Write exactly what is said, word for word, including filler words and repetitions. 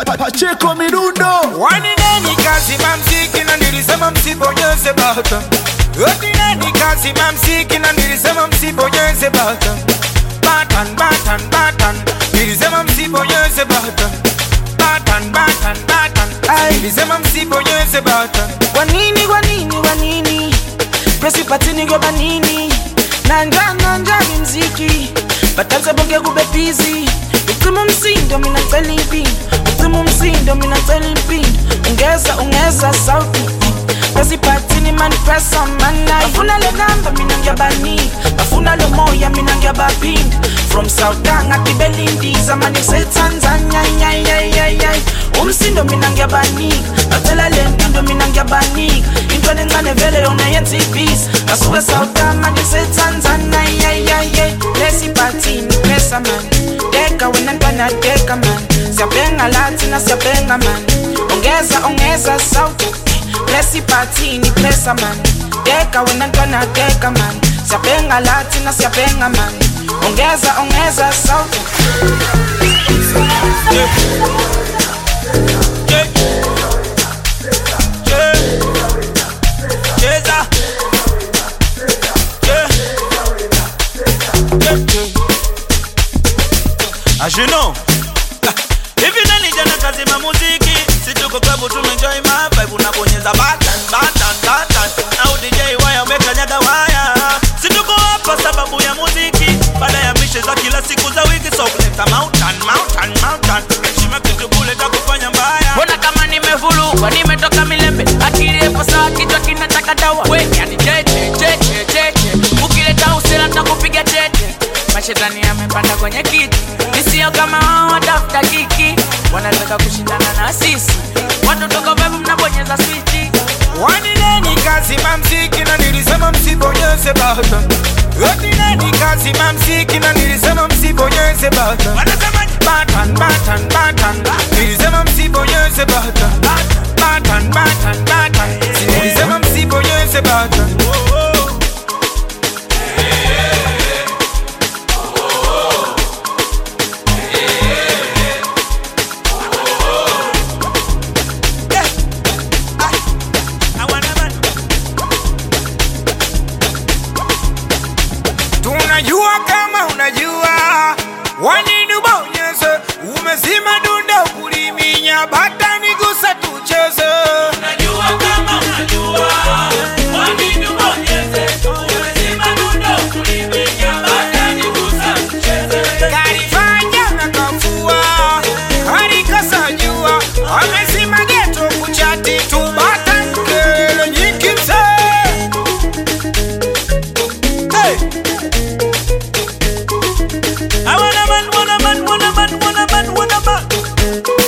Pacheco Mirundo. Wanini kazi mamziki na nilisema msibonyeze bata. Wanini kazi mamziki na nilisema msibonyeze bata. Batan, batan, batan, nilisema msibonyeze bata. Batan, batan, batan, nilisema msibonyeze bata. Wanini, wanini, wanini, presi patini goba nini. Nanja, nanja ni mziki, batanza bonge gube busy. Ukimu msindo mina telipi, ukimu msindo mina telipi. Ungeza, ungeza sauti, presi patini mani presa manai. Bafuna le namba minangia bani, bafuna le moya minangia babin. From Southang ati Belindi, zamani se Tanzania, yay, yay, yay, yay. Umsindo minangia bani, batela le ndindo minangia bani. Intwane ngane vele ona yensi peace. Asuwe Southang mani se Tanzania, yay, yay, yay. Presi patini, presa man. Deka wenantwana deka man. Siapenga latina, siapenga man. Ongeza, ongeza sauti. Presi patini, presa man. Deka wenantwana deka man. Siapenga latina, siapenga man. Ongeza, ongeza sauti. Yeah. Yeah. Yeah. Yeah. Yeah. Yeah. As you know, if you don't need kazi ma muziki, si tuko klabu tumenjoy my vibe, unabonyeza button, button, button. Now D J waya umekanyaga waya. Si tuko hapa sababu ya muziki, baada ya mishe za kila siku za wiki. So kuleta mountain, mountain, mountain. Heshima kitu kuleta kufanya mbaya. Mbona kama nimevulugwa, nimetoka milembe. Akili epo sawa kichwa kinataka dawa. We, yani cheche, cheche, cheche. Ukileta usela nitakupiga tete. Mashetani yamepanda kwenye kiti. Nisio kama wao watafuta kiki. Wanataka kushindana na sisi. Watu toko bebu mnabonyeza switchi. Wanini kazi mamziki na nilisema msibonyeze bata. Wanini kazi mamziki na nilisema msibonyeze bata. Batan, batan, batan, nilisema msibonyeze bata. Batan, batan, batan, nilisema msibonyeze bata. Tunajua kama unajua, wanini ubonyeze. Umezima dunda kuliminya, bata nigusa tucheze. Tunajua kama unajua, wanini ubonyeze. Umezima dunda kuliminya, bata nigusa tucheze. Karifanya na kafua, harika sajua. Amezima geto kuchati tu, bata nkele nyikimse. Hey! I wanna man, wanna man, wanna man, wanna man, wanna man.